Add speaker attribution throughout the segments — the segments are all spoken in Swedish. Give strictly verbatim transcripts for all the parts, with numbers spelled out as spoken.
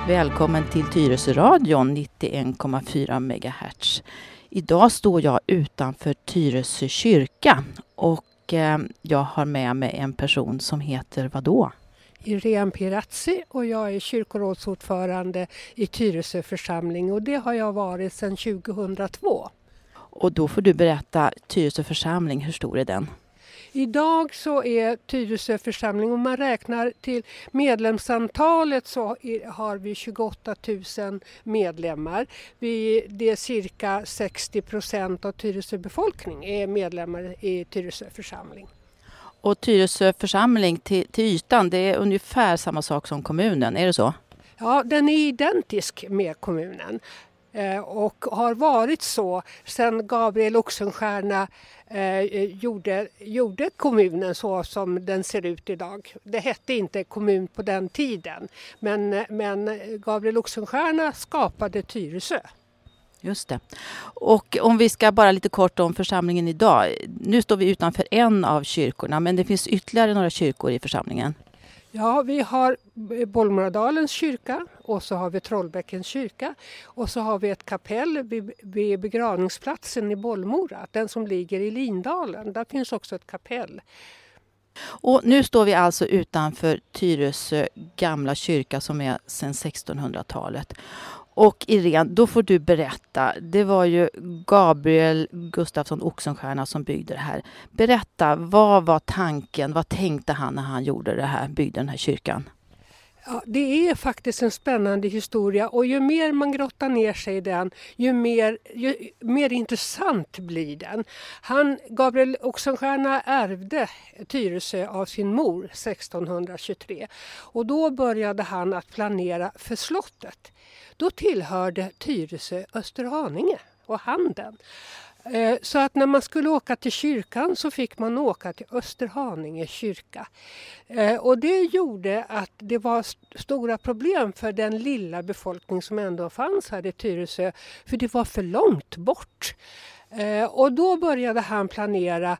Speaker 1: Välkommen till Tyresöradion nittioen komma fyra megahertz. Idag står jag utanför Tyresö kyrka och eh, jag har med mig en person som heter vadå?
Speaker 2: Irene Pirazzi och jag är kyrkorådsordförande i Tyresö församling och det har jag varit sedan tjugohundratvå.
Speaker 1: Och då får du berätta, Tyresö församling, hur stor är den?
Speaker 2: Idag så är Tyresö församling, om man räknar till medlemsantalet så är, har vi tjugoåtta tusen medlemmar. Vi, det är cirka sextio procent av Tyresö befolkning är medlemmar i Tyresö församling. Och
Speaker 1: Tyresö församling till, till ytan, det är ungefär samma sak som kommunen, är det så?
Speaker 2: Ja, den är identisk med kommunen. Och har varit så sedan Gabriel Oxenstierna eh, gjorde, gjorde kommunen så som den ser ut idag. Det hette inte kommun på den tiden, men, men Gabriel Oxenstierna skapade Tyresö.
Speaker 1: Just det. Och om vi ska bara lite kort om församlingen idag. Nu står vi utanför en av kyrkorna, men det finns ytterligare några kyrkor i församlingen.
Speaker 2: Ja, vi har Bollmoradalens kyrka och så har vi Trollbäckens kyrka och så har vi ett kapell vid, vid begravningsplatsen i Bollmora, den som ligger i Lindalen. Där finns också ett kapell.
Speaker 1: Och nu står vi alltså utanför Tyresö gamla kyrka som är sedan sextonhundratalet. Och Irene, då får du berätta. Det var ju Gabriel Gustafsson Oxenstierna som byggde det här. Berätta, vad var tanken? Vad tänkte han när han gjorde det här, byggde den här kyrkan?
Speaker 2: Ja, det är faktiskt en spännande historia och ju mer man grottar ner sig i den, ju mer, ju mer intressant blir den. Han, Gabriel Oxenstierna ärvde Tyresö av sin mor sextonhundratjugotre och då började han att planera för slottet. Då tillhörde Tyresö Österhaninge och Handen. Så att när man skulle åka till kyrkan så fick man åka till Österhaninge kyrka. Och det gjorde att det var stora problem för den lilla befolkning som ändå fanns här i Tyresö. För det var för långt bort. Och då började han planera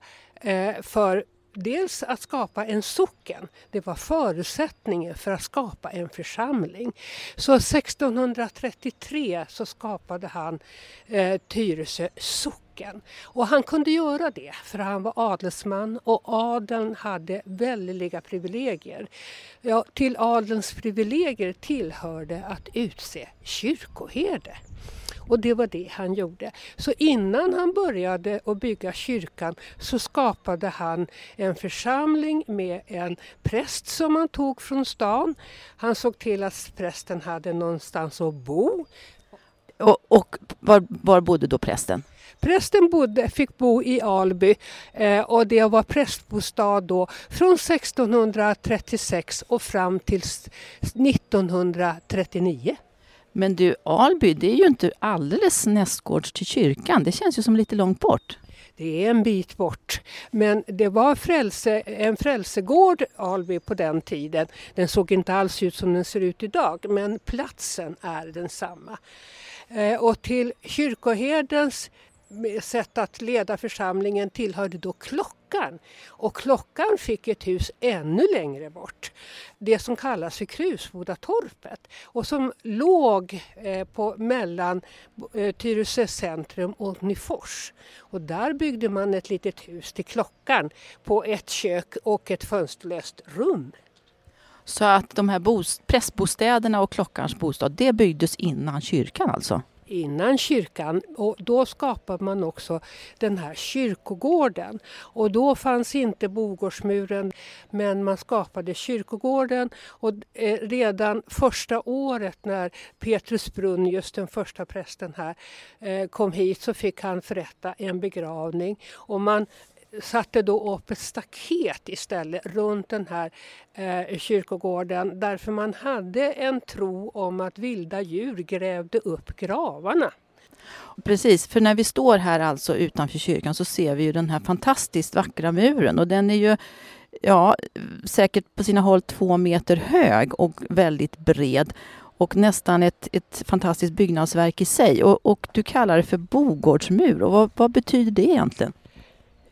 Speaker 2: för dels att skapa en socken. Det var förutsättningen för att skapa en församling. Så sextonhundratrettiotre så skapade han eh, Tyresö socken. Och han kunde göra det för han var adelsman och adeln hade väldiga privilegier. Ja, till adelns privilegier tillhörde att utse kyrkoherde. Och det var det han gjorde. Så innan han började att bygga kyrkan så skapade han en församling med en präst som han tog från stan. Han såg till att prästen hade någonstans att bo.
Speaker 1: Och, och var, var bodde då prästen?
Speaker 2: Prästen bodde, fick bo i Alby eh, och det var prästbostad då från sextonhundratrettiosex och fram till nittonhundratrettionio.
Speaker 1: Men du, Alby, det är ju inte alldeles nästgårds till kyrkan. Det känns ju som lite långt bort.
Speaker 2: Det är en bit bort. Men det var frälse, en frälsegård, Alby, på den tiden. Den såg inte alls ut som den ser ut idag. Men platsen är densamma. Eh, och till kyrkoherdens sätt att leda församlingen tillhörde då klockan. Och klockan fick ett hus ännu längre bort. Det som kallas för Krusbodatorpet. Och som låg eh, på mellan eh, Tyresö centrum och Nyfors. Och där byggde man ett litet hus till klockan på ett kök och ett fönsterlöst rum.
Speaker 1: Så att de här bost- prästbostäderna och klockans bostad, det byggdes innan kyrkan alltså?
Speaker 2: Innan kyrkan, och då skapade man också den här kyrkogården. Och då fanns inte Bogårdsmuren, men man skapade kyrkogården. Och redan första året när Petrus Brunn, just den första prästen här, kom hit så fick han förrätta en begravning. Och man satte då upp ett staket istället runt den här eh, kyrkogården därför man hade en tro om att vilda djur grävde upp gravarna.
Speaker 1: Precis, för när vi står här alltså utanför kyrkan så ser vi ju den här fantastiskt vackra muren och den är ju ja, säkert på sina håll två meter hög och väldigt bred och nästan ett, ett fantastiskt byggnadsverk i sig och, och du kallar det för Bogårdsmur och vad, vad betyder det egentligen?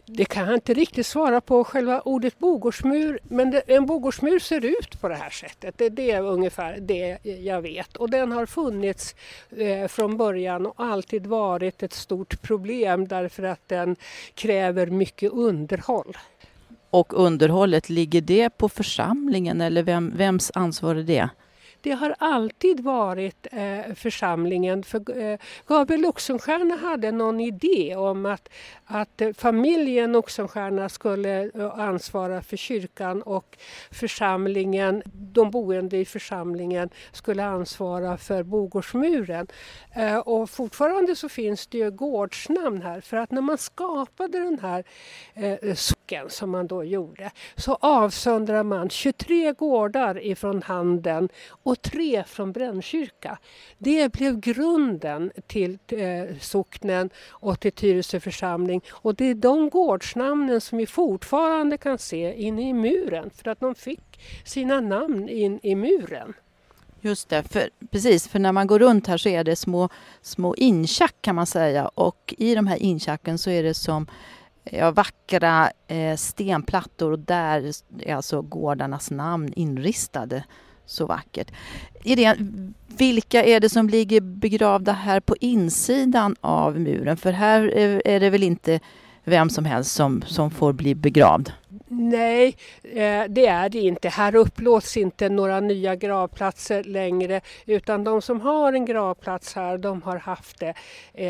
Speaker 2: Det kan jag inte riktigt svara på, själva ordet bogårdsmur, men det, en bogårdsmur ser ut på det här sättet. Det, det är ungefär det jag vet. Och den har funnits eh, från början och alltid varit ett stort problem därför att den kräver mycket underhåll.
Speaker 1: Och underhållet, ligger det på församlingen eller vem, vems ansvar är det?
Speaker 2: Det har alltid varit eh, församlingen. För, eh, Gabriel Oxenstierna hade någon idé om att, att eh, familjen Oxenstierna skulle eh, ansvara för kyrkan och församlingen, de boende i församlingen skulle ansvara för bogårdsmuren. Eh, och fortfarande så finns det ju gårdsnamn här, för att när man skapade den här eh, socken som man då gjorde så avsöndrar man tjugotre gårdar ifrån Handen och tre från Brännkyrka. Det blev grunden till eh, socknen och till Tyresö församling. Och det är de gårdsnamnen som vi fortfarande kan se inne i muren. För att de fick sina namn in i muren.
Speaker 1: Just det, för, precis. För när man går runt här så är det små, små inchack kan man säga. Och i de här inchacken så är det som ja, vackra eh, stenplattor. Och där är alltså gårdarnas namn inristade. Så vackert. Irene, vilka är det som ligger begravda här på insidan av muren? För här är det väl inte vem som helst som, som får bli begravd?
Speaker 2: Nej, det är det inte. Här upplåts inte några nya gravplatser längre, utan de som har en gravplats här, de har haft det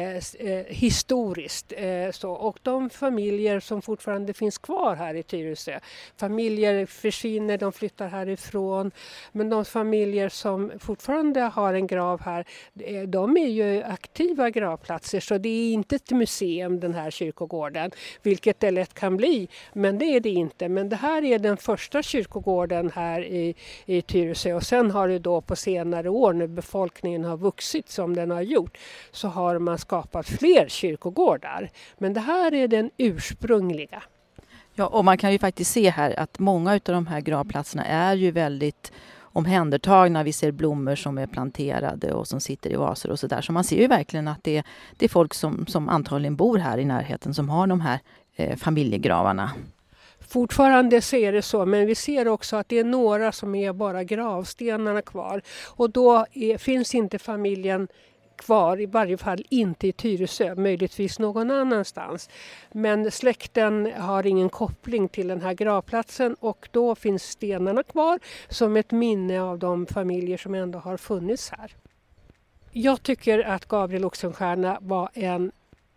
Speaker 2: eh, historiskt. Eh, så. Och de familjer som fortfarande finns kvar här i Tyresö, familjer försvinner, de flyttar härifrån, men de familjer som fortfarande har en grav här, de är ju aktiva gravplatser, så det är inte ett museum den här kyrkogården, vilket det lätt kan bli, men det är det inte. Men det här är den första kyrkogården här i, i Tyresö, och sen har det då på senare år när befolkningen har vuxit som den har gjort så har man skapat fler kyrkogårdar. Men det här är den ursprungliga.
Speaker 1: Ja, och man kan ju faktiskt se här att många av de här gravplatserna är ju väldigt omhändertagna. Vi ser blommor som är planterade och som sitter i vaser och sådär. Så man ser ju verkligen att det, det är folk som, som antagligen bor här i närheten som har de här eh, familjegravarna.
Speaker 2: Fortfarande ser det så, men vi ser också att det är några som är bara gravstenarna kvar. Och då är, finns inte familjen kvar, i varje fall inte i Tyresö, möjligtvis någon annanstans. Men släkten har ingen koppling till den här gravplatsen och då finns stenarna kvar som ett minne av de familjer som ändå har funnits här. Jag tycker att Gabriel Oxenstierna var en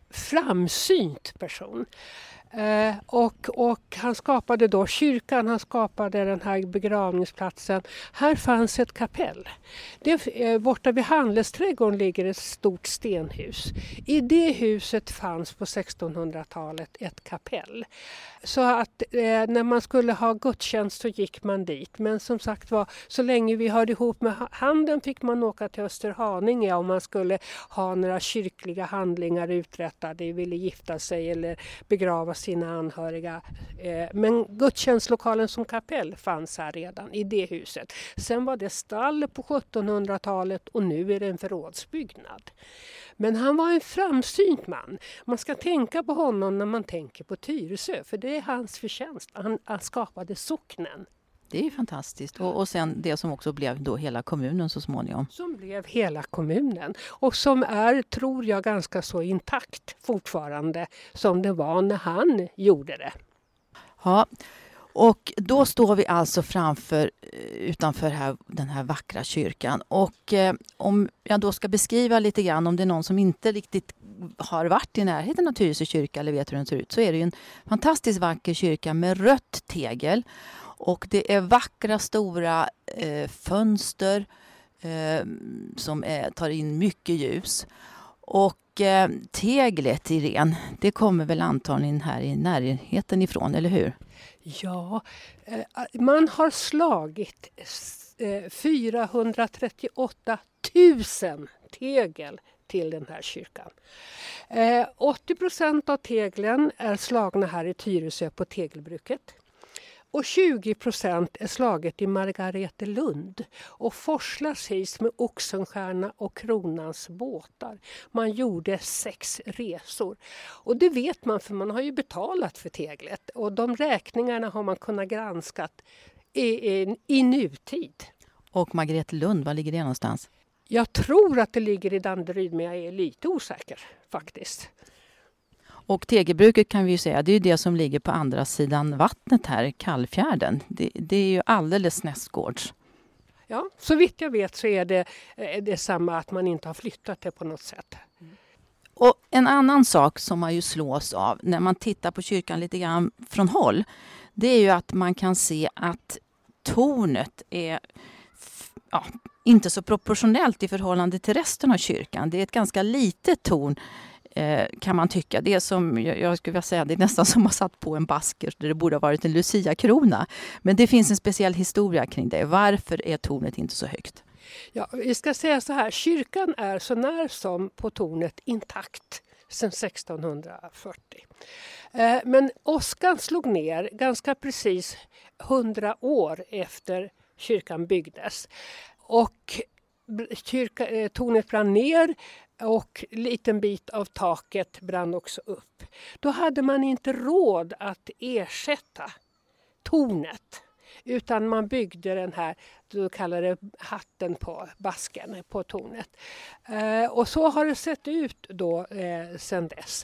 Speaker 2: framsynt person. Eh, och, och han skapade då kyrkan, han skapade den här begravningsplatsen. Här fanns ett kapell. Det, eh, borta vid Handelsträdgården ligger ett stort stenhus. I det huset fanns på sextonhundratalet ett kapell. Så att eh, när man skulle ha gudstjänst så gick man dit. Men som sagt var, så länge vi hörde ihop med Handen fick man åka till Österhaninge om man skulle ha några kyrkliga handlingar uträttade, ville gifta sig eller begrava sina anhöriga. Men gudstjänstlokalen som kapell fanns här redan i det huset. Sen var det stall på sjuttonhundratalet och nu är det en förrådsbyggnad. Men han var en framsynt man. Man ska tänka på honom när man tänker på Tyresö, för det är hans förtjänst. Han, han skapade socknen.
Speaker 1: Det är fantastiskt. Och, och sen det som också blev då hela kommunen så småningom.
Speaker 2: Som blev hela kommunen. Och som är, tror jag, ganska så intakt fortfarande som det var när han gjorde det.
Speaker 1: Ja, och då står vi alltså framför, utanför här, den här vackra kyrkan. Och eh, om jag då ska beskriva lite grann, om det är någon som inte riktigt har varit i närheten av Tyresö kyrka eller vet hur den ser ut, så är det ju en fantastiskt vacker kyrka med rött tegel. Och det är vackra stora eh, fönster eh, som är, tar in mycket ljus. Och eh, teglet, Irene, det kommer väl antagligen här i närheten ifrån, eller hur?
Speaker 2: Ja, eh, man har slagit eh, fyrahundratrettioåtta tusen tegel till den här kyrkan. Eh, åttio procent av teglen är slagna här i Tyresö på tegelbruket. Och tjugo procent är slaget i Margaretelund och forslas hit med Oxenstierna och Kronans båtar. Man gjorde sex resor. Och det vet man för man har ju betalat för teglet. Och de räkningarna har man kunnat granskat i, i, i nutid.
Speaker 1: Och Margaretelund, var ligger det någonstans?
Speaker 2: Jag tror att det ligger i Danderyd, men jag är lite osäker faktiskt.
Speaker 1: Och tegelbruket kan vi ju säga, det är ju det som ligger på andra sidan vattnet här, Kallfjärden. Det, det är ju alldeles nästgårds.
Speaker 2: Ja, så vitt jag vet så är det, är det samma att man inte har flyttat det på något sätt.
Speaker 1: Mm. Och en annan sak som man ju slås av när man tittar på kyrkan lite grann från håll, det är ju att man kan se att tornet är ja, inte så proportionellt i förhållande till resten av kyrkan. Det är ett ganska litet torn kan man tycka. Det är som, jag skulle vilja säga, det är nästan som att satt på en basker där det borde ha varit en Lucia-krona. Men det finns en speciell historia kring det. Varför är tornet inte så högt?
Speaker 2: Ja, vi ska säga så här, kyrkan är så när som på tornet intakt sedan sextonhundrafyrtio. Men åskan slog ner ganska precis hundra år efter kyrkan byggdes. Och kyrka, tornet brann ner och en liten bit av taket brann också upp. Då hade man inte råd att ersätta tornet. Utan man byggde den här, du kallar det hatten på basken på tornet. Eh, och så har det sett ut då eh, sedan dess.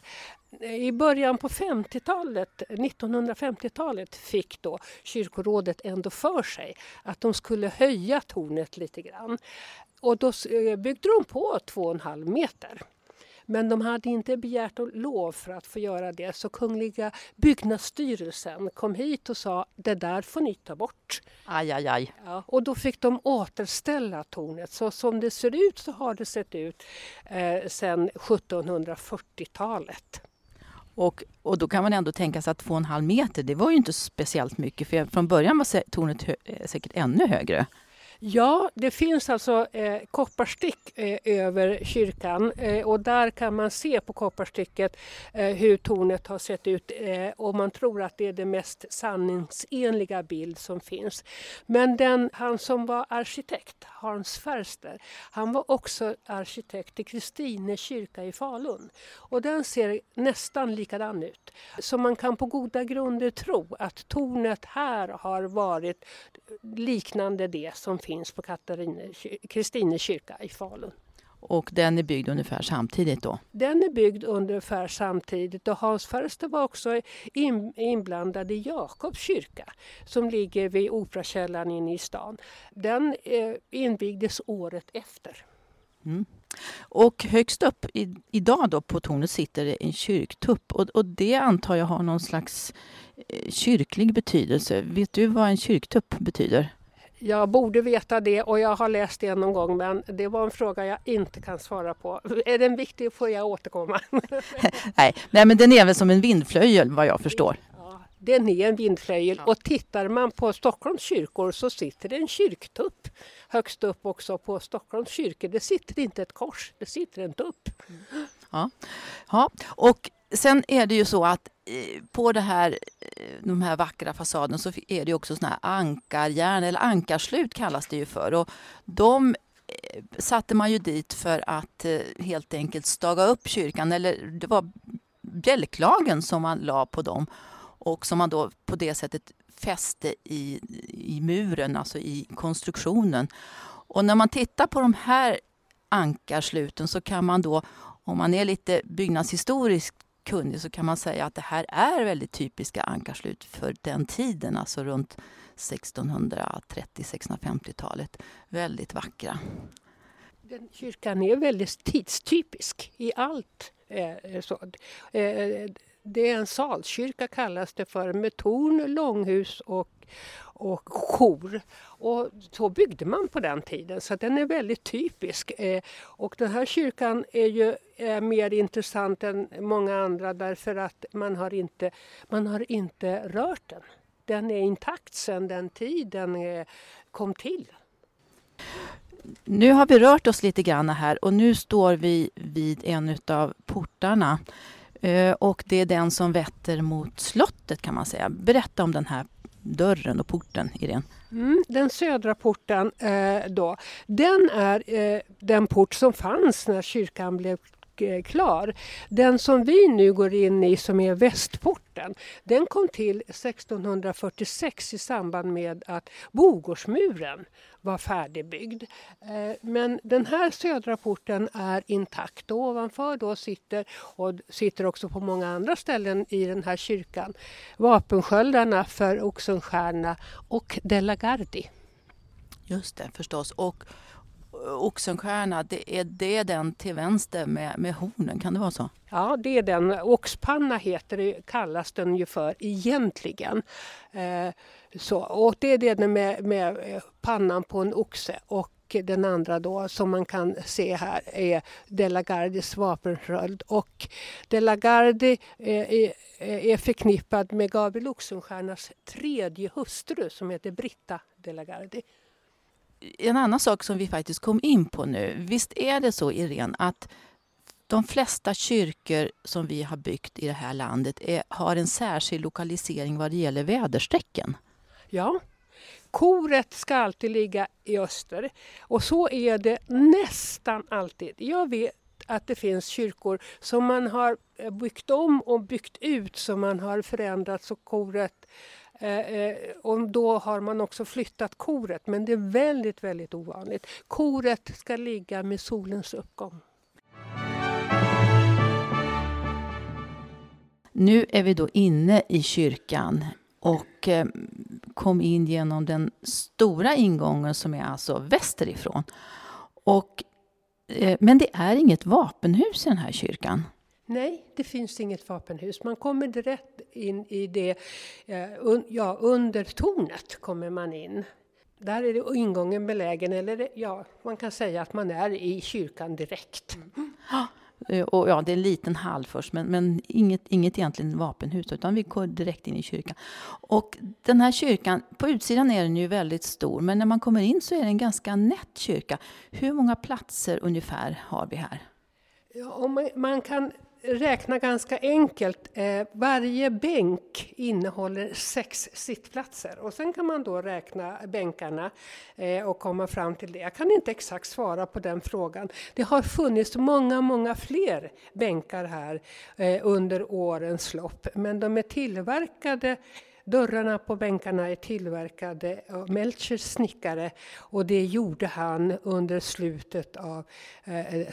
Speaker 2: I början på femtiotalet, nittonhundrafemtiotalet fick då kyrkorådet ändå för sig att de skulle höja tornet lite grann. Och då byggde de på två och en halv meter. Men de hade inte begärt lov för att få göra det. Så Kungliga byggnadsstyrelsen kom hit och sa det där får ni ta bort.
Speaker 1: Aj, aj, aj.
Speaker 2: Ja, och då fick de återställa tornet. Så som det ser ut så har det sett ut eh, sedan sjuttonhundrafyrtiotalet.
Speaker 1: Och, och då kan man ändå tänka sig att två och en halv meter, det var ju inte speciellt mycket. För från början var tornet hö- säkert ännu högre.
Speaker 2: Ja, det finns alltså eh, kopparstick eh, över kyrkan eh, och där kan man se på kopparsticket eh, hur tornet har sett ut eh, och man tror att det är den mest sanningsenliga bild som finns. Men den, han som var arkitekt, Hans Färster, han var också arkitekt till Kristine kyrka i Falun och den ser nästan likadan ut. Så man kan på goda grunder tro att tornet här har varit liknande det som finns på Kristine kyrka i Falun.
Speaker 1: Och den är byggd ungefär samtidigt då?
Speaker 2: Den är byggd ungefär samtidigt och Hans Färster var också in, inblandad i Jakobs kyrka som ligger vid Operakällaren inne i stan. Den eh, invigdes året efter.
Speaker 1: Mm. Och högst upp i, idag då på tornet sitter det en kyrktupp och, och det antar jag har någon slags eh, kyrklig betydelse. Vet du vad en kyrktupp betyder?
Speaker 2: Jag borde veta det och jag har läst det någon gång men det var en fråga jag inte kan svara på. Är den viktig får jag återkomma.
Speaker 1: nej, nej, men den är väl som en vindflöjel vad jag förstår.
Speaker 2: Ja, den är en vindflöjel och tittar man på Stockholms kyrkor så sitter det en kyrktupp. Högst upp också på Stockholms kyrkor. Det sitter inte ett kors, det sitter en tupp.
Speaker 1: Ja, ja. Och sen är det ju så att på det här, de här vackra fasaden så är det också såna här ankarjärn eller ankarslut kallas det ju för. Och de satte man ju dit för att helt enkelt staga upp kyrkan eller det var bjälklagen som man la på dem och som man då på det sättet fäste i, i muren, alltså i konstruktionen. Och när man tittar på de här ankarsluten så kan man då, om man är lite byggnadshistoriskt kunnig så kan man säga att det här är väldigt typiska ankarslut för den tiden, alltså runt sextonhundratrettio sextonhundrafemtiotalet. Väldigt vackra.
Speaker 2: Den kyrkan är väldigt tidstypisk i allt. Eh, så. Eh, det är en salskyrka kallas det för med torn, långhus och, och kor. Och så byggde man på den tiden så den är väldigt typisk. Eh, och den här kyrkan är ju eh, mer intressant än många andra därför att man har inte, man har inte rört den. Den är intakt sedan den tiden eh, kom till.
Speaker 1: Nu har vi rört oss lite grann här och nu står vi vid en av portarna. Och det är den som vetter mot slottet kan man säga. Berätta om den här dörren och porten, Irene?
Speaker 2: Mm, den södra porten eh, då, den är eh, den port som fanns när kyrkan blev eh, klar. Den som vi nu går in i, som är västporten, den kom till sextonhundrafyrtiosex i samband med att Bogårdsmuren var färdigbyggd. Eh, men den här södra porten är intakt. Och ovanför då sitter, och sitter också på många andra ställen i den här kyrkan, vapensköldarna för Oxenstierna och De la Gardie.
Speaker 1: Just det, förstås. Och Oxenstierna, det är det den till vänster med, med hornen, kan det vara så?
Speaker 2: Ja, det är den. Oxpanna heter det, kallas den ju för egentligen. Eh, så, och det är det med, med pannan på en oxe. Och den andra då som man kan se här är De la Gardies vapensköld. Och De la Gardie är, är förknippad med Gabriel Oxenstiernas tredje hustru som heter Britta De la Gardie.
Speaker 1: En annan sak som vi faktiskt kom in på nu. Visst är det så, Irene, att de flesta kyrkor som vi har byggt i det här landet är, har en särskild lokalisering vad det gäller väderstrecken?
Speaker 2: Ja, koret ska alltid ligga i öster. Och så är det nästan alltid. Jag vet att det finns kyrkor som man har byggt om och byggt ut, som man har förändrat så koret. Eh, och då har man också flyttat koret, men det är väldigt, väldigt ovanligt. Koret ska ligga med solens uppgång.
Speaker 1: Nu är vi då inne i kyrkan och eh, kom in genom den stora ingången som är alltså västerifrån. Och, eh, men det är inget vapenhus i den här kyrkan.
Speaker 2: Nej, det finns inget vapenhus. Man kommer direkt in i det, eh, un, ja, under tornet kommer man in. Där är det ingången belägen, eller ja, man kan säga att man är i kyrkan direkt.
Speaker 1: Mm. Och ja, det är en liten hall först, men, men inget, inget egentligen vapenhus, utan vi går direkt in i kyrkan. Och den här kyrkan, på utsidan är den ju väldigt stor, men när man kommer in så är det en ganska nätt kyrka. Hur många platser ungefär har vi här?
Speaker 2: Ja, och man, man kan räkna ganska enkelt. Eh, varje bänk innehåller sex sittplatser. Och sen kan man då räkna bänkarna eh, och komma fram till det. Jag kan inte exakt svara på den frågan. Det har funnits många, många fler bänkar här eh, under årens lopp. Men de är tillverkade. Dörrarna på bänkarna är tillverkade av Melchers snickare, och det gjorde han under slutet av eh,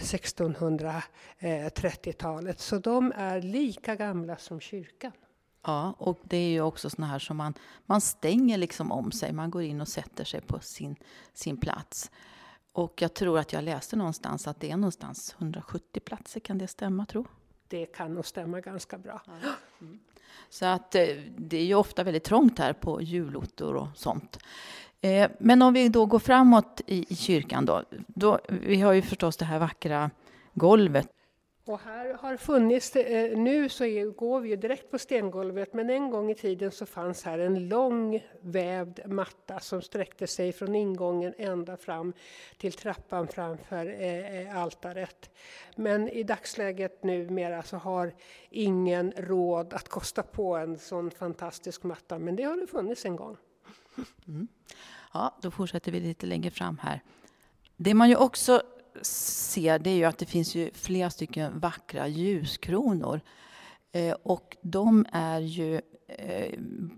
Speaker 2: sextonhundratrettiotalet. Så de är lika gamla som kyrkan.
Speaker 1: Ja, och det är ju också såna här som man, man stänger liksom om sig. Man går in och sätter sig på sin, sin plats. Och jag tror att jag läste någonstans att det är någonstans hundrasjuttio platser. Kan det stämma, tro?
Speaker 2: Det kan nog stämma ganska bra.
Speaker 1: Mm. Så att det är ju ofta väldigt trångt här på julottor och sånt. Eh, men om vi då går framåt i, i kyrkan då, då. Vi har ju förstås det här vackra golvet.
Speaker 2: Och här har funnits, eh, nu så är, går vi ju direkt på stengolvet, men en gång i tiden så fanns här en lång vävd matta som sträckte sig från ingången ända fram till trappan framför eh, altaret. Men i dagsläget numera så har ingen råd att kosta på en sån fantastisk matta, men det har det funnits en gång.
Speaker 1: Mm. Ja, då fortsätter vi lite längre fram här. Det man ju också ser, det är ju att det finns ju flera stycken vackra ljuskronor. Eh, och de är ju eh,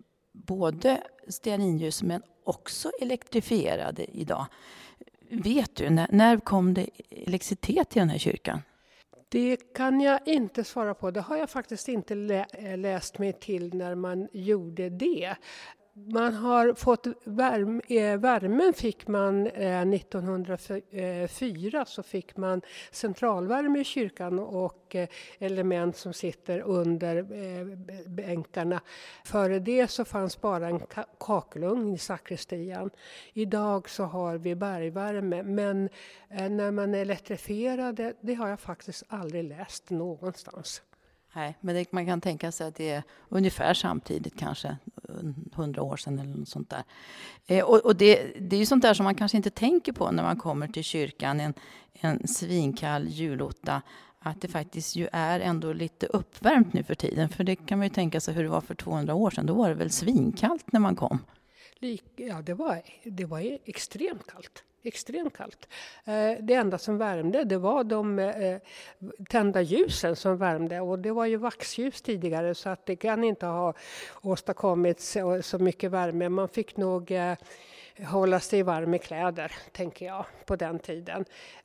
Speaker 1: både stearinljus men också elektrifierade idag. Vet du, när, när kom det elektricitet i den här kyrkan?
Speaker 2: Det kan jag inte svara på. Det har jag faktiskt inte lä- läst mig till när man gjorde det. Man har fått värme, eh, värmen fick man eh, nittonhundrafyra, så fick man centralvärme i kyrkan och eh, element som sitter under eh, bänkarna. Före det så fanns bara en ka- kakelugn i sakristian. Idag så har vi bergvärme, men eh, när man är elektrifierade, det har jag faktiskt aldrig läst någonstans.
Speaker 1: Nej, men det, man kan tänka sig att det är ungefär samtidigt, kanske hundra år sedan eller något sånt där. Eh, och och det, det är ju sånt där som man kanske inte tänker på när man kommer till kyrkan en, en svinkall julotta, att det faktiskt ju är ändå lite uppvärmt nu för tiden. För det kan man ju tänka sig hur det var för tvåhundra år sedan. Då var det väl svinkallt när man kom.
Speaker 2: Ja, det var, det var extremt kallt. Extremt kallt. Det enda som värmde, det var de tända ljusen som värmde. Och det var ju vaxljus tidigare, så att det kan inte ha åstadkommits så mycket värme. Man fick nog hålla sig varm i kläder, tänker jag, på den tiden.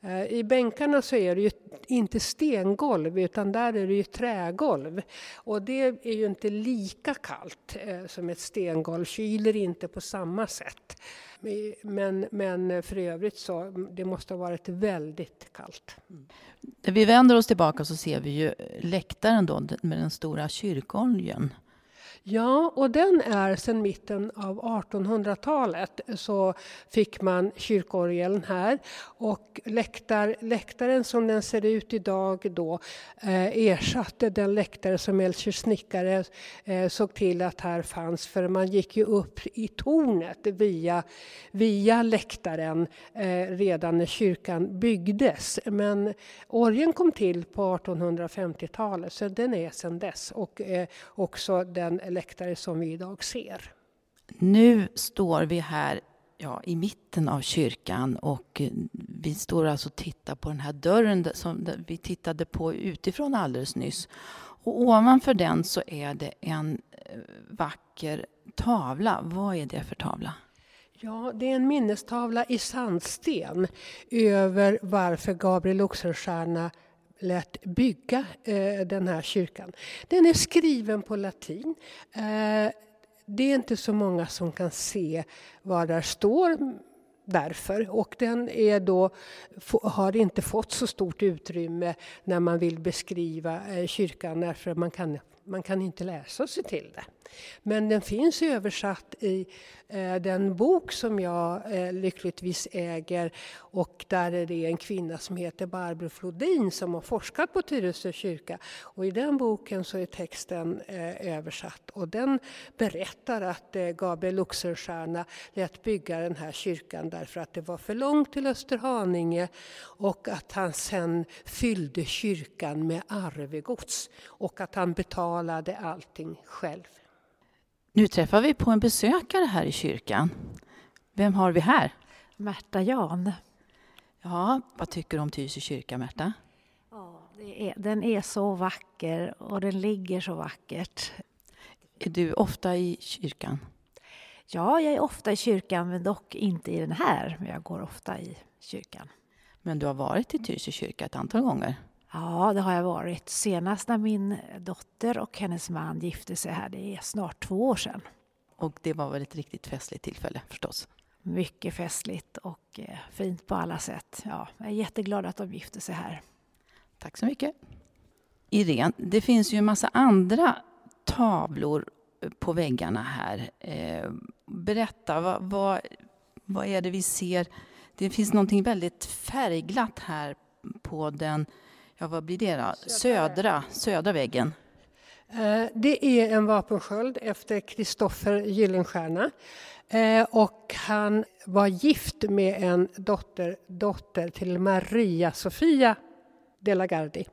Speaker 2: I bänkarna så är det ju inte stengolv, utan där är det ju trägolv. Och det är ju inte lika kallt som ett stengolv, kyler inte på samma sätt. Men, men för övrigt så det måste ha varit väldigt kallt.
Speaker 1: När vi vänder oss tillbaka så ser vi ju läktaren då med den stora kyrkorgeln.
Speaker 2: Ja, och den är sedan mitten av artonhundratalet så fick man kyrkorgeln här, och läktar, läktaren som den ser ut idag då eh, ersatte den läktare som Elkjøs snickare eh, såg till att här fanns, för man gick ju upp i tornet via, via läktaren eh, redan när kyrkan byggdes. Men orgeln kom till på artonhundrafemtiotalet, så den är sedan dess, och eh, också den läktare som vi idag ser.
Speaker 1: Nu står vi här ja, i mitten av kyrkan, och vi står alltså och tittar på den här dörren som vi tittade på utifrån alldeles nyss. Och ovanför den så är det en vacker tavla. Vad är det för tavla?
Speaker 2: Ja, det är en minnestavla i sandsten över varför Gabriel Oxenstierna lät bygga eh, den här kyrkan. Den är skriven på latin. Eh, det är inte så många som kan se vad där står därför. Och den är då, har inte fått så stort utrymme när man vill beskriva eh, kyrkan, därför man kan, man kan inte läsa sig till det. Men den finns översatt i eh, den bok som jag eh, lyckligtvis äger, och där är det en kvinna som heter Barbro Flodin som har forskat på Tyresö kyrka, och i den boken så är texten eh, översatt, och den berättar att eh, Gabriel Oxenstierna lät bygga den här kyrkan därför att det var för långt till Österhaninge, och att han sen fyllde kyrkan med arvegods, och att han betalade allting själv.
Speaker 1: Nu träffar vi på en besökare här i kyrkan. Vem har vi här?
Speaker 3: Märta Jan.
Speaker 1: Ja, vad tycker du om Tyresö kyrka, Märta?
Speaker 3: Ja, det är, den är så vacker och den ligger så vackert.
Speaker 1: Är du ofta i kyrkan?
Speaker 3: Ja, jag är ofta i kyrkan, men dock inte i den här. Men jag går ofta i kyrkan.
Speaker 1: Men du har varit i Tyresö kyrka ett antal gånger?
Speaker 3: Ja, det har jag varit. Senast när min dotter och hennes man gifte sig här, det är snart två år sedan.
Speaker 1: Och det var väl ett riktigt festligt tillfälle förstås?
Speaker 3: Mycket festligt och eh, fint på alla sätt. Ja, jag är jätteglad att de gifte sig här.
Speaker 1: Tack så mycket. Irene, det finns ju en massa andra tavlor på väggarna här. Eh, berätta, vad, vad, vad är det vi ser? Det finns någonting väldigt färgglatt här på den, ja vad blir det då? Södra, södra väggen.
Speaker 2: Det är en vapensköld efter Kristoffer Gyllenstierna. Och han var gift med en dotter, dotter till Maria Sofia de la Gardie.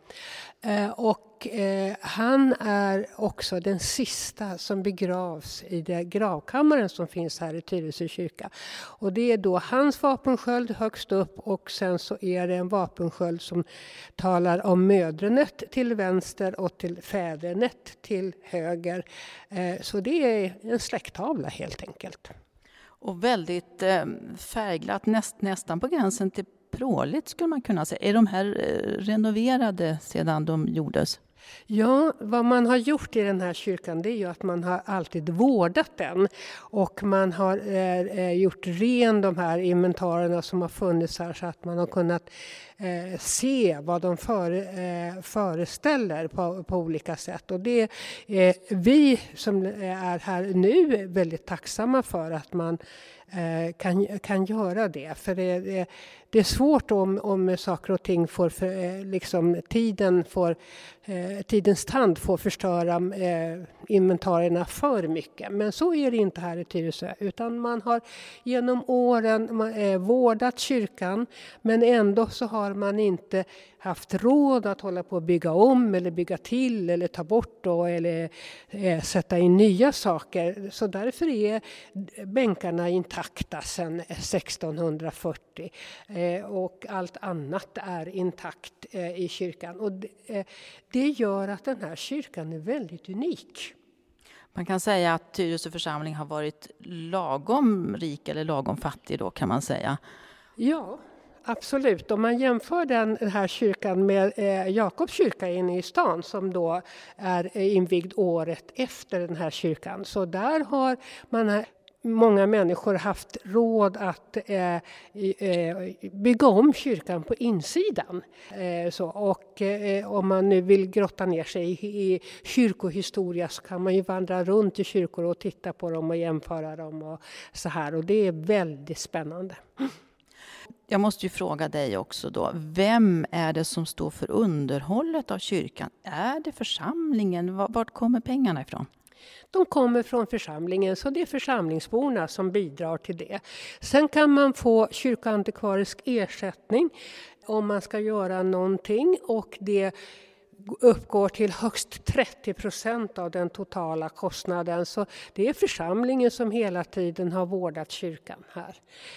Speaker 2: Och han är också den sista som begravs i det gravkammaren som finns här i Tyresö kyrka. Och det är då hans vapensköld högst upp, och sen så är det en vapensköld som talar om mödrenet till vänster och till fädernet till höger. Så det är en släkttavla helt enkelt.
Speaker 1: Och väldigt färgglatt, näst, nästan på gränsen till pråligt skulle man kunna säga. Är de här renoverade sedan de gjordes?
Speaker 2: Ja, vad man har gjort i den här kyrkan, det är ju att man har alltid vårdat den. Och man har eh, gjort ren de här inventarierna som har funnits här, så att man har kunnat eh, se vad de för, eh, föreställer på, på olika sätt. Och det är eh, vi som är här nu väldigt tacksamma för att man eh, kan, kan göra det. För det, det, det är svårt om, om saker och ting får, för, eh, liksom tiden får eh, tidens tand får förstöra eh, inventarierna för mycket. Men så är det inte här i Tyresö, utan man har genom åren man, eh, vårdat kyrkan, men ändå så har man inte haft råd att hålla på att bygga om eller bygga till eller ta bort då, eller eh, sätta in nya saker. Så därför är bänkarna intakta sedan sextonhundrafyrtio eh, och allt annat är intakt eh, i kyrkan. Och det, eh, det gör att den här kyrkan är väldigt unik.
Speaker 1: Man kan säga att Tyresö församling har varit lagom rik eller lagom fattig då, kan man säga.
Speaker 2: Ja, absolut. Om man jämför den här kyrkan med eh, Jakobs kyrka inne i stan som då är invigd året efter den här kyrkan. Så där har man många människor haft råd att eh, eh, bygga om kyrkan på insidan. Eh, så, och eh, om man nu vill grotta ner sig i, i kyrkohistoria så kan man ju vandra runt i kyrkor och titta på dem och jämföra dem och så här. Och det är väldigt spännande.
Speaker 1: Jag måste ju fråga dig också då, vem är det som står för underhållet av kyrkan? Är det församlingen? Vart kommer pengarna ifrån?
Speaker 2: De kommer från församlingen, så det är församlingsborna som bidrar till det. Sen kan man få kyrkoantikvarisk ersättning om man ska göra någonting, och det uppgår till högst trettio procent av den totala kostnaden. Så det är församlingen som hela tiden har vårdat kyrkan här.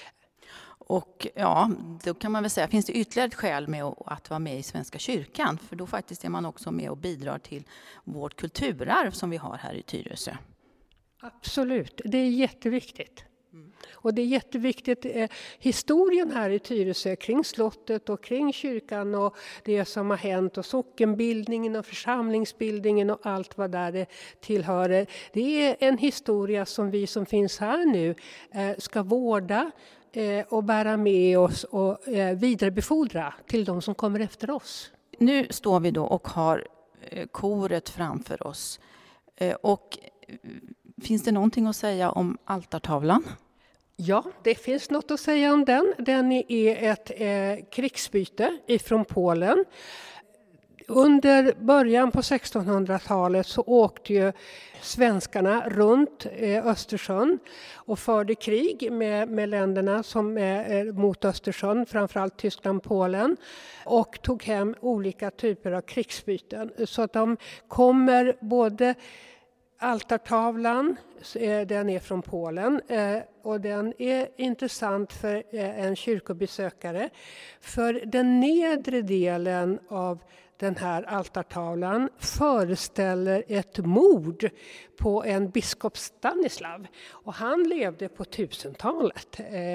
Speaker 1: Och ja, då kan man väl säga, finns det ytterligare ett skäl med att vara med i Svenska kyrkan? För då faktiskt är man också med och bidrar till vårt kulturarv som vi har här i Tyresö.
Speaker 2: Absolut, det är jätteviktigt. Mm. Och det är jätteviktigt, eh, historien här i Tyresö kring slottet och kring kyrkan och det som har hänt och sockenbildningen och församlingsbildningen och allt vad där det tillhör. Det är en historia som vi som finns här nu eh, ska vårda och bära med oss och vidarebefordra till de som kommer efter oss.
Speaker 1: Nu står vi då och har koret framför oss. Och finns det någonting att säga om altartavlan?
Speaker 2: Ja, det finns något att säga om den. Den är ett eh, krigsbyte ifrån Polen. Under början på sextonhundratalet så åkte ju svenskarna runt eh, Östersjön och förde krig med, med länderna som är mot Östersjön, framförallt Tyskland, Polen, och tog hem olika typer av krigsbyten. Så att de kommer både altartavlan, den är från Polen och den är intressant för en kyrkobesökare, för den nedre delen av den här altartavlan föreställer ett mord på en biskop Stanislav. Och han levde på tusentalet.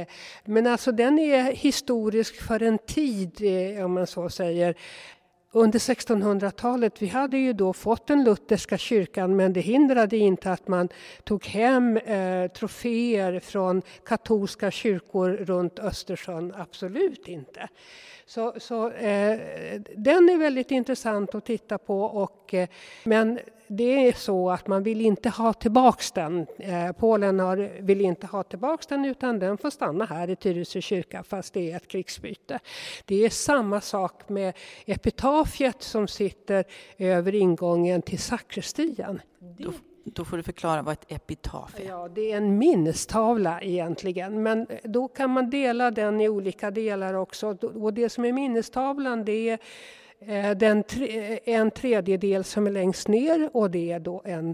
Speaker 2: Men alltså den är historisk för en tid, om man så säger. Under sextonhundratalet, vi hade ju då fått den lutherska kyrkan, men det hindrade inte att man tog hem eh, troféer från katolska kyrkor runt Östersjön, absolut inte. Så, så eh, den är väldigt intressant att titta på, och, eh, men det är så att man vill inte ha tillbaks den. Eh, Polen har, vill inte ha tillbaks den, utan den får stanna här i Tyresö kyrka fast det är ett krigsbyte. Det är samma sak med epitafiet som sitter över ingången till sakristian.
Speaker 1: Då, då får du förklara vad ett epitaf är.
Speaker 2: Ja, det är en minnestavla egentligen, men då kan man dela den i olika delar också. Och det som är minnestavlan, det är Den tre, en tredjedel som är längst ner, och det är då en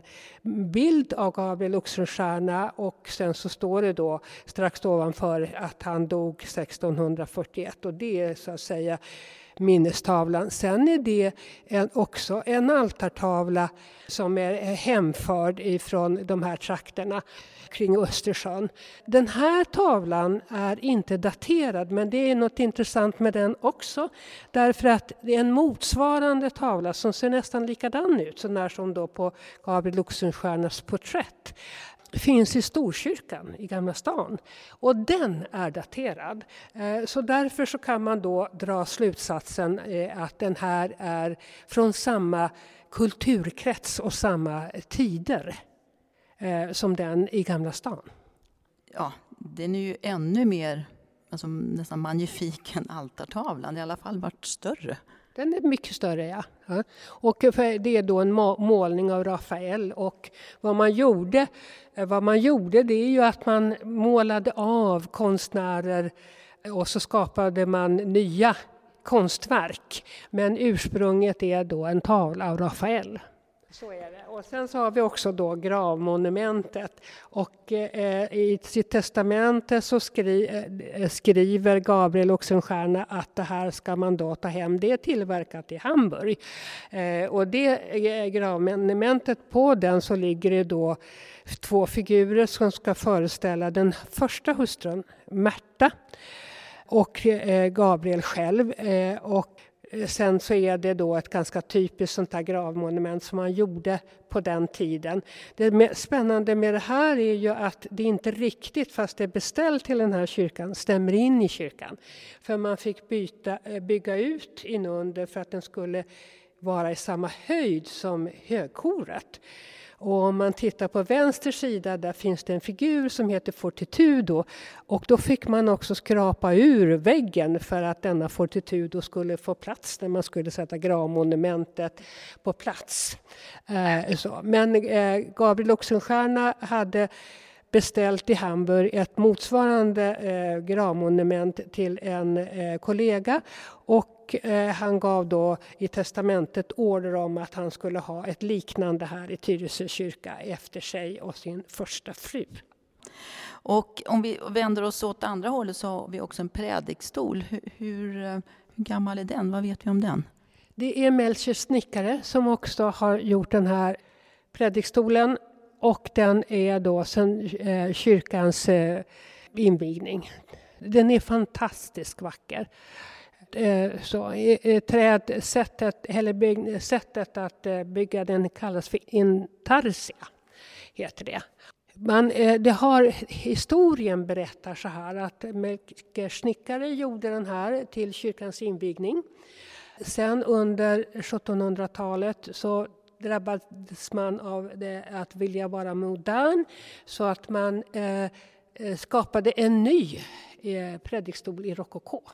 Speaker 2: bild av Gabriel Oxenstierna, och sen så står det då strax ovanför att han dog sextonhundrafyrtioett, och det är så att säga minnestavlan. Sen är det en, också en altartavla som är hemförd ifrån de här trakterna kring Östersjön. Den här tavlan är inte daterad, men det är något intressant med den också, därför att det är en motsvarande tavla som ser nästan likadan ut, så när som då på Gabriel Oxenstiernas porträtt, finns i Storkyrkan i Gamla stan, och den är daterad. Så därför så kan man då dra slutsatsen att den här är från samma kulturkrets och samma tider som den i Gamla stan.
Speaker 1: Ja, den är ju ännu mer, alltså, nästan magnifik än altartavlan, i alla fall varit större.
Speaker 2: Den är mycket större, ja. ja. Och det är då en målning av Rafael, och vad man gjorde, vad man gjorde det är ju att man målade av konstnärer och så skapade man nya konstverk. Men ursprunget är då en tavla av Rafael. Så är det. Och sen så har vi också då gravmonumentet. Och eh, i sitt testamente så skri, eh, skriver Gabriel Oxenstierna att det här ska man då ta hem. Det är tillverkat i Hamburg. Eh, och det eh, gravmonumentet, på den så ligger det då två figurer som ska föreställa den första hustrun, Märta, och eh, Gabriel själv. Eh, och sen så är det då ett ganska typiskt sånt här gravmonument som man gjorde på den tiden. Det spännande med det här är ju att det inte riktigt, fast det är beställt till den här kyrkan, stämmer in i kyrkan. För man fick byta, bygga ut inunder för att den skulle vara i samma höjd som högkoret. Och om man tittar på vänster sida, där finns det en figur som heter Fortitudo. Och då fick man också skrapa ur väggen för att denna Fortitudo skulle få plats när man skulle sätta gravmonumentet på plats. Eh, så. Men eh, Gabriel Oxenstierna hade beställt i Hamburg ett motsvarande eh, gravmonument till en eh, kollega. Och eh, han gav då i testamentet order om att han skulle ha ett liknande här i Tyresö kyrka efter sig och sin första fru.
Speaker 1: Och om vi vänder oss åt andra hållet så har vi också en predikstol. Hur, hur, hur gammal är den? Vad vet vi om den?
Speaker 2: Det är Melchers snickare som också har gjort den här predikstolen. Och den är då sedan eh, kyrkans eh, invigning. Den är fantastiskt vacker. Eh, så, eh, trädsättet, eller bygg, sättet att eh, bygga den kallas för intarsia, heter det. Man, eh, det har, historien berättar så här att Melchers snickare gjorde den här till kyrkans invigning. Sen under sjuttonhundratalet så drabbades man av det att vilja vara modern, så att man eh, skapade en ny eh, predikstol i rokoko.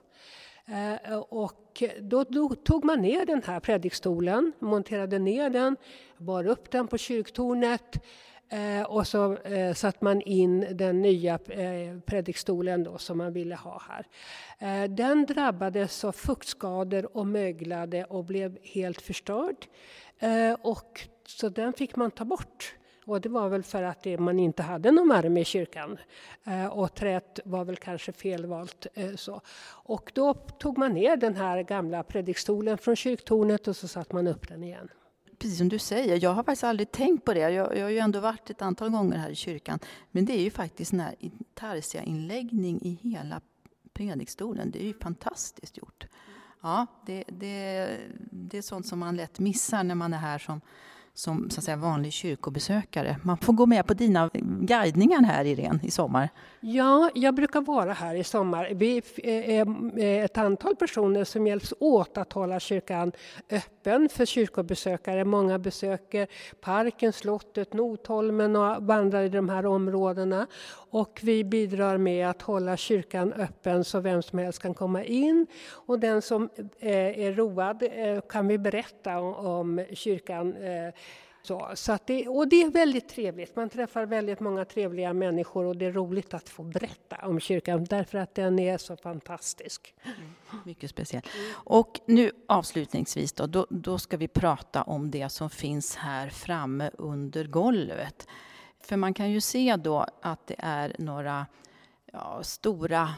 Speaker 2: Eh, och då, då tog man ner den här predikstolen, monterade ner den, bar upp den på kyrktornet eh, och så eh, satte man in den nya eh, predikstolen då, som man ville ha här. Eh, den drabbades av fuktskador och möglade och blev helt förstörd. Eh, och så den fick man ta bort. Och det var väl för att det, man inte hade någon värme i kyrkan. Eh, och träet var väl kanske felvalt. Eh, så. Och då tog man ner den här gamla predikstolen från kyrktornet och så satte man upp den igen.
Speaker 1: Precis som du säger, jag har faktiskt aldrig tänkt på det. Jag, jag har ju ändå varit ett antal gånger här i kyrkan. Men det är ju faktiskt en här intarsia-inläggning i hela predikstolen. Det är ju fantastiskt gjort. Ja, det, det, det är sånt som man lätt missar när man är här som, som så att säga, vanlig kyrkobesökare. Man får gå med på dina guidningar här, Irene, i sommar.
Speaker 2: Ja, jag brukar vara här i sommar. Vi är ett antal personer som hjälps åt att hålla kyrkan öppen för kyrkobesökare. Många besöker parken, slottet, Notholmen och vandrar i de här områdena. Och vi bidrar med att hålla kyrkan öppen så vem som helst kan komma in. Och den som är road kan vi berätta om kyrkan. Så, så att det, och det är väldigt trevligt. Man träffar väldigt många trevliga människor och det är roligt att få berätta om kyrkan därför att den är så fantastisk.
Speaker 1: Mm, mycket speciell. Och nu avslutningsvis då, då, då ska vi prata om det som finns här framme under golvet. För man kan ju se då att det är några ja, stora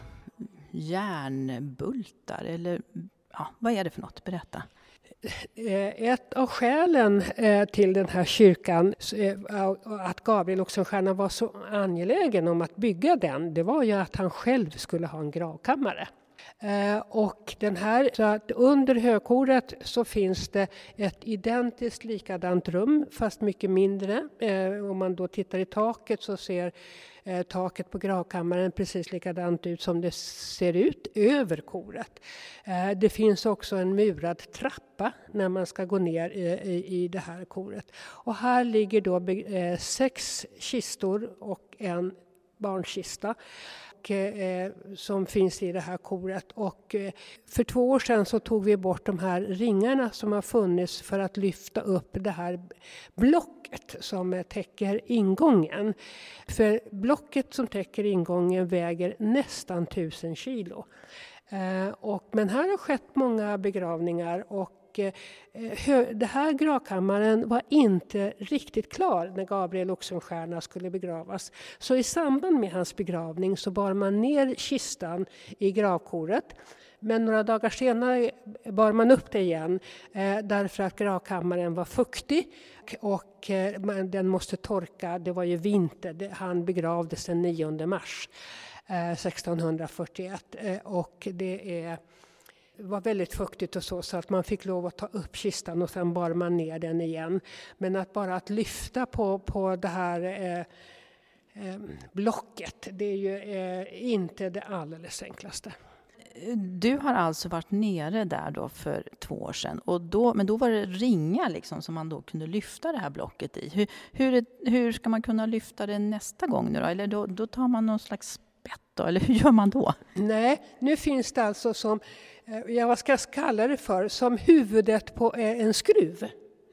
Speaker 1: järnbultar eller ja, vad är det för något? Berätta.
Speaker 2: Ett av skälen till den här kyrkan, att Gabriel Oxenstierna var så angelägen om att bygga den, det var ju att han själv skulle ha en gravkammare. Och den här, så att under högkoret så finns det ett identiskt likadant rum fast mycket mindre. Om man då tittar i taket så ser taket på gravkammaren precis likadant ut som det ser ut över koret. Det finns också en murad trappa när man ska gå ner i, i det här koret. Och här ligger då sex kistor och en barnkista som finns i det här koret. Och för två år sedan så tog vi bort de här ringarna som har funnits för att lyfta upp det här blocket som täcker ingången. För blocket som täcker ingången väger nästan tusen kilo. Eh, och, men här har skett många begravningar och eh, hö, det här gravkammaren var inte riktigt klar när Gabriel Oxenstierna skulle begravas. Så i samband med hans begravning så bar man ner kistan i gravkoret. Men några dagar senare bar man upp det igen eh, därför att gravkammaren var fuktig och eh, man, den måste torka. Det var ju vinter, det, han begravdes den nionde mars eh, sextonhundrafyrtioett eh, och det är, var väldigt fuktigt och så, så att man fick lov att ta upp kistan och sen bar man ner den igen. Men att bara att lyfta på, på det här eh, eh, blocket, det är ju eh, inte det alldeles enklaste.
Speaker 1: Du har alltså varit nere där då för två år sedan. Och då, men då var det ringar liksom som man då kunde lyfta det här blocket i. Hur, hur, hur ska man kunna lyfta det nästa gång nu då? Eller då, då tar man någon slags spett då? Eller hur gör man då?
Speaker 2: Nej, nu finns det alltså som, jag vad ska jag kalla det för, som huvudet på en skruv.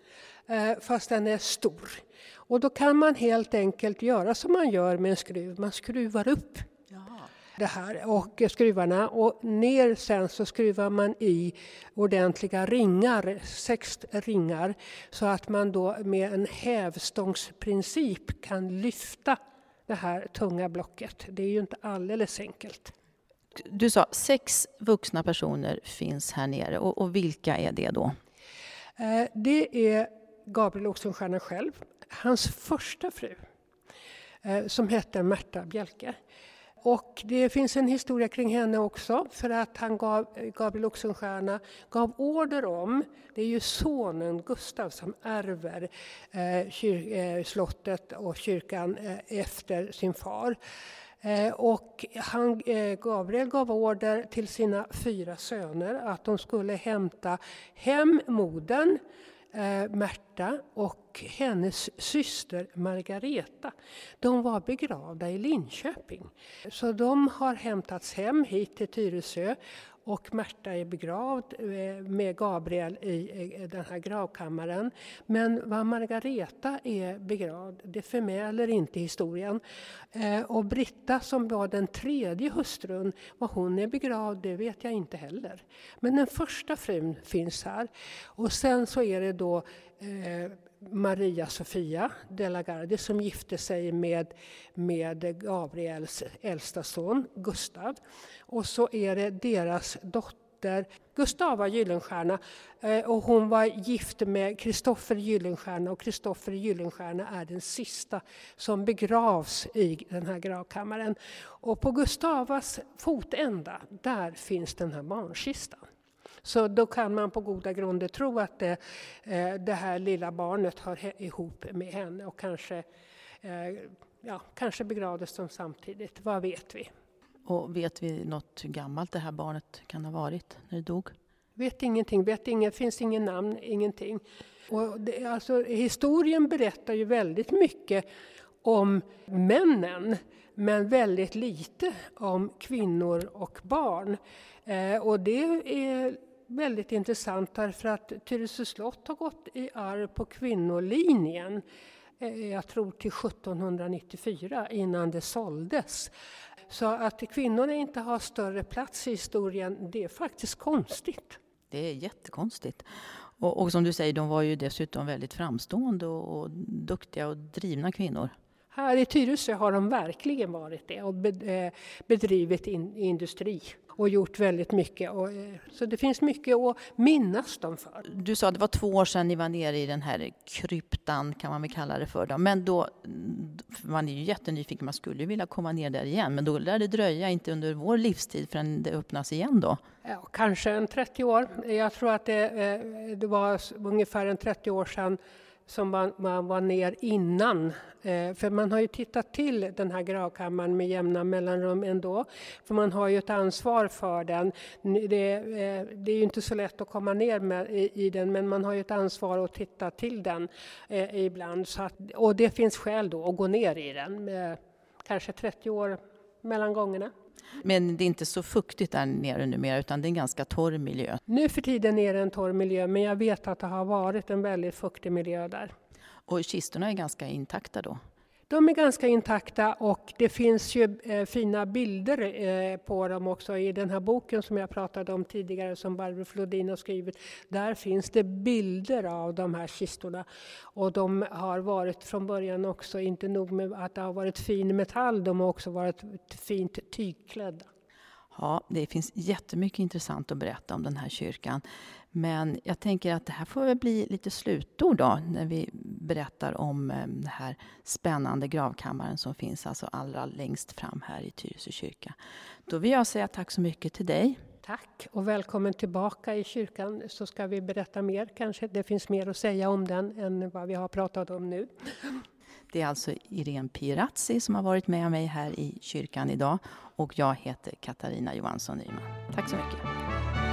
Speaker 2: Fast den är stor. Och då kan man helt enkelt göra som man gör med en skruv. Man skruvar upp. Jaha. Det här och skruvarna och ner sen så skruvar man i ordentliga ringar, sex ringar, så att man då med en hävstångsprincip kan lyfta det här tunga blocket. Det är ju inte alldeles enkelt.
Speaker 1: Du sa sex vuxna personer finns här nere och, och vilka är det då?
Speaker 2: Eh, det är Gabriel Oxenstierna själv, hans första fru eh, som hette Märta Bjelke. Och det finns en historia kring henne också för att han gav, Gabriel Oxenstierna gav order om, det är ju sonen Gustav som ärver eh, kyr, eh, slottet och kyrkan eh, efter sin far. Eh, och han, eh, Gabriel gav order till sina fyra söner att de skulle hämta hem modern eh, Märta och hennes syster Margareta. De var begravda i Linköping. Så de har hämtats hem hit till Tyresö och Märta är begravd med Gabriel i den här gravkammaren. Men vad Margareta är begravd, det förmäler inte historien. Och Britta som var den tredje hustrun, vad hon är begravd, det vet jag inte heller. Men den första frun finns här. Och sen så är det då eh, Maria Sofia de la Garde som gifte sig med, med Gabriels äldsta son Gustav. Och så är det deras dotter Gustava Gyllenstierna och hon var gift med Kristoffer Gyllenstierna och Kristoffer Gyllenstierna är den sista som begravs i den här gravkammaren. Och på Gustavas fotända, där finns den här barnkistan. Så då kan man på goda grunder tro att det, det här lilla barnet hör ihop med henne och kanske, ja, kanske begravdes de samtidigt. Vad vet vi?
Speaker 1: Och vet vi något hur gammalt det här barnet kan ha varit när det dog?
Speaker 2: Vet ingenting, vet inget, finns ingen namn, ingenting. Och det, alltså, historien berättar ju väldigt mycket om männen, men väldigt lite om kvinnor och barn. Eh, och det är väldigt intressant därför att Tyresö slott har gått i arv på kvinnolinjen. Eh, jag tror till sjuttonhundranittiofyra innan det såldes. Så att kvinnorna inte har större plats i historien, det är faktiskt konstigt.
Speaker 1: Det är jättekonstigt. Och, och som du säger, de var ju dessutom väldigt framstående och, och duktiga och drivna kvinnor.
Speaker 2: Här i Tyresö har de verkligen varit det och bedrivit in, industri och gjort väldigt mycket. Och, så det finns mycket att minnas dem för.
Speaker 1: Du sa att det var två år sedan ni var nere i den här kryptan, kan man väl kalla det för. Då. Men då, man är ju jättenyfiken, man skulle vilja komma ner där igen. Men då lär det dröja, inte under vår livstid, förrän det öppnas igen då.
Speaker 2: Ja, kanske en trettio år. Jag tror att det, det var ungefär en trettio år sedan som man, man var ner innan. Eh, för man har ju tittat till den här gravkammaren med jämna mellanrum ändå. För man har ju ett ansvar för den. Det, eh, det är ju inte så lätt att komma ner med, i, i den, men man har ju ett ansvar att titta till den eh, ibland. Så att, och det finns skäl då att gå ner i den med kanske trettio år mellan gångerna.
Speaker 1: Men det är inte så fuktigt där nere numera, utan det är en ganska torr miljö.
Speaker 2: Nu för tiden är det en torr miljö, men jag vet att det har varit en väldigt fuktig miljö där.
Speaker 1: Och kistorna är ganska intakta då?
Speaker 2: De är ganska intakta och det finns ju eh, fina bilder eh, på dem också. I den här boken som jag pratade om tidigare som Barbro Flodin har skrivit, där finns det bilder av de här kistorna. Och de har varit från början också, inte nog med att det har varit fin metall, de har också varit fint tygklädda.
Speaker 1: Ja, det finns jättemycket intressant att berätta om den här kyrkan. Men jag tänker att det här får väl bli lite slutord då när vi berättar om den här spännande gravkammaren som finns alltså allra längst fram här i Tyresö kyrka. Då vill jag säga tack så mycket till dig.
Speaker 2: Tack och välkommen tillbaka i kyrkan, så ska vi berätta mer kanske. Det finns mer att säga om den än vad vi har pratat om nu.
Speaker 1: Det är alltså Irene Pirazzi som har varit med mig här i kyrkan idag och jag heter Katarina Johansson Nyman. Tack så mycket.